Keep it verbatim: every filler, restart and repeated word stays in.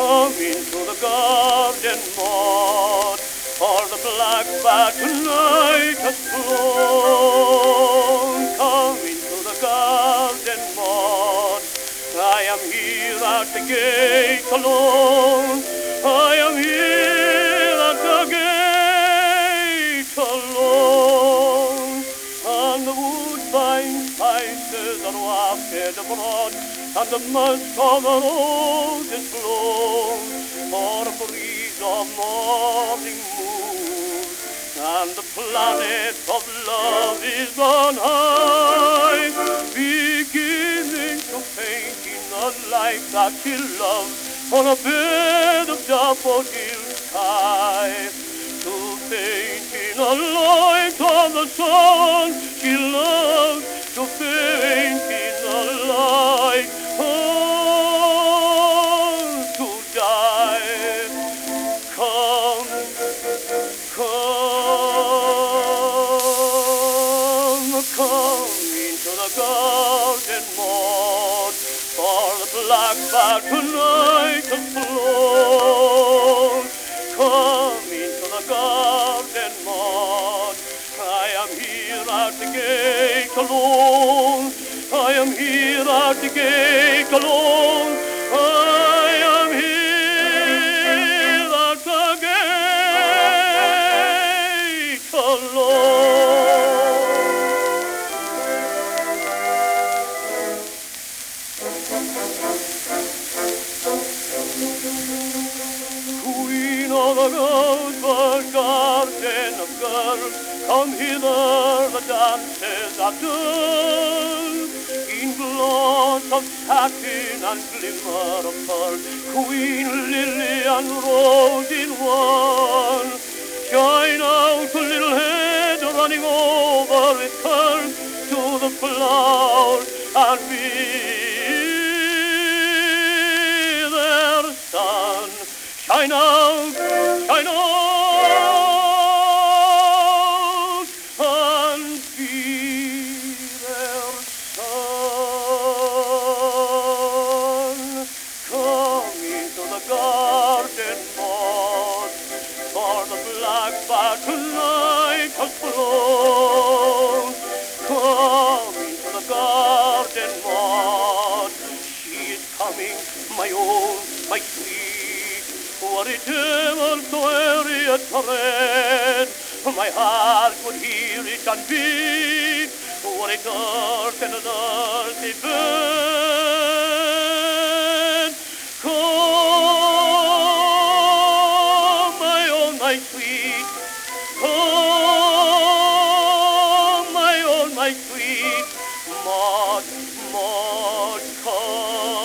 come into the garden, Maud, for the blackbird tonight has flown. Come into the garden, Maud, I am here at the gate alone. I am here at the gate alone. And the woodbine spices are wafted abroad, and the musk of the rose is blown. For a breeze of morning moves, and the planet of love is on high, beginning to paint in the light that she loves on a bed of daffodil sky. To paint in the light of the sun she loves, to paint in the light on to die. Come, come, come into the garden, Maud, for the blackbird tonight has flown. Come into the garden, Maud, I am here at the gate alone. I am here at the gate alone. I am here at the gate alone. Queen of the rosebud garden of girls, come hither, the dances are done. In gloss of satin and glimmer of pearl, queen, lily, and rose in one. Shine out, little head, running over with curls to the flowers, and be their sun. Shine out, shine out, and be their sun. Come into the garden, Maud, for the blackbird tonight has flown. Come into the garden, Maud, she is coming, my own, my sweet. Were it ever so airy a tread, my heart would hear it and beat. Were it earth and an earthly bed. Come, my own, my sweet. Come, my own, my sweet. Maud, Maud, come.